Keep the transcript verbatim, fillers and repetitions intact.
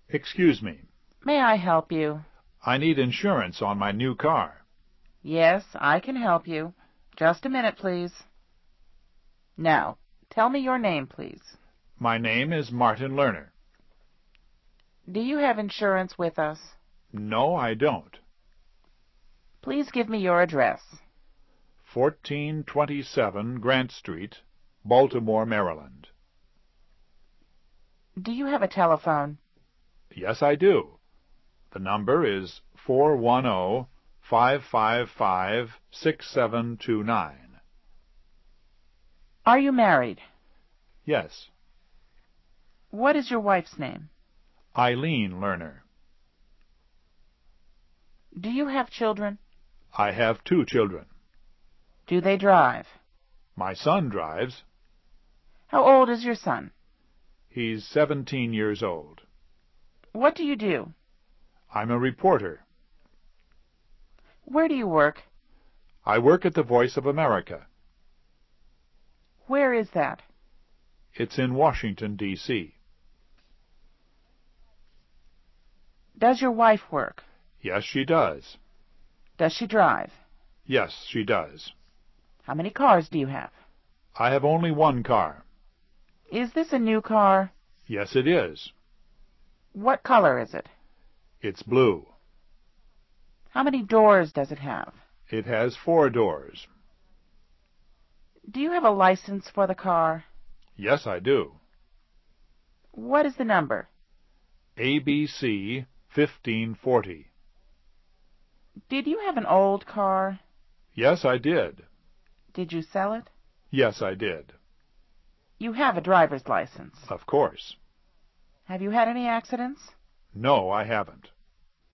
Excuse me. May I help you? I need insurance on my new car. Yes, I can help you. Just a minute, please. Now, tell me your name, please. My name is Martin Lerner. Do you have insurance with us? No, I don't. Please give me your address. fourteen twenty-seven Grant Street, Baltimore, Maryland. Do you have a telephone? Yes, I do. The number is four one zero, five five five, six seven two nine. Are you married? Yes. What is your wife's name? Eileen Lerner. Do you have children? I have two children. Do they drive? My son drives. How old is your son? He's seventeen years old. What do you do? I'm a reporter. Where do you work? I work at the Voice of America. Where is that? It's in Washington, D C Does your wife work? Yes, she does. Does she drive? Yes, she does. How many cars do you have? I have only one car. Is this a new car? Yes, it is. What color is it? It's blue. How many doors does it have? It has four doors. Do you have a license for the car? Yes, I do. What is the number? A B C fifteen forty. Did you have an old car? Yes, I did. Did you sell it? Yes, I did. You have a driver's license. Of course. Have you had any accidents? No, I haven't.